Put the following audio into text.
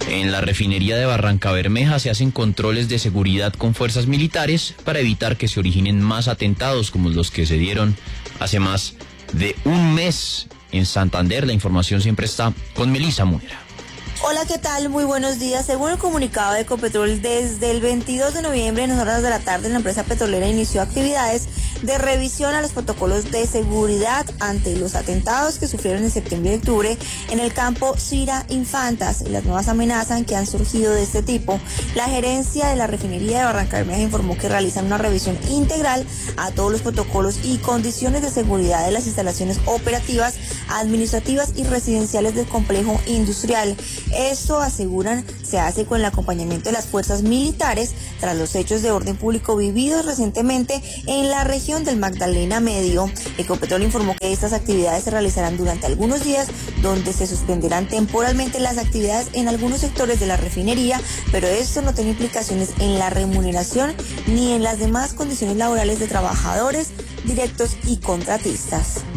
En la refinería de Barrancabermeja se hacen controles de seguridad con fuerzas militares para evitar que se originen más atentados como los que se dieron hace más de un mes en Santander. La información siempre está con Melissa Muera. Hola, ¿qué tal? Muy buenos días. Según el comunicado de Ecopetrol, desde el 22 de noviembre en las horas de la tarde la empresa petrolera inició actividades de revisión a los protocolos de seguridad ante los atentados que sufrieron en septiembre y octubre en el campo Cira Infantas y las nuevas amenazas que han surgido de este tipo. La gerencia de la refinería de Barrancabermeja informó que realizan una revisión integral a todos los protocolos y condiciones de seguridad de las instalaciones operativas, administrativas y residenciales del complejo industrial. Esto, aseguran, se hace con el acompañamiento de las fuerzas militares tras los hechos de orden público vividos recientemente en la región del Magdalena Medio. Ecopetrol informó que estas actividades se realizarán durante algunos días, donde se suspenderán temporalmente las actividades en algunos sectores de la refinería, pero esto no tiene implicaciones en la remuneración ni en las demás condiciones laborales de trabajadores directos y contratistas.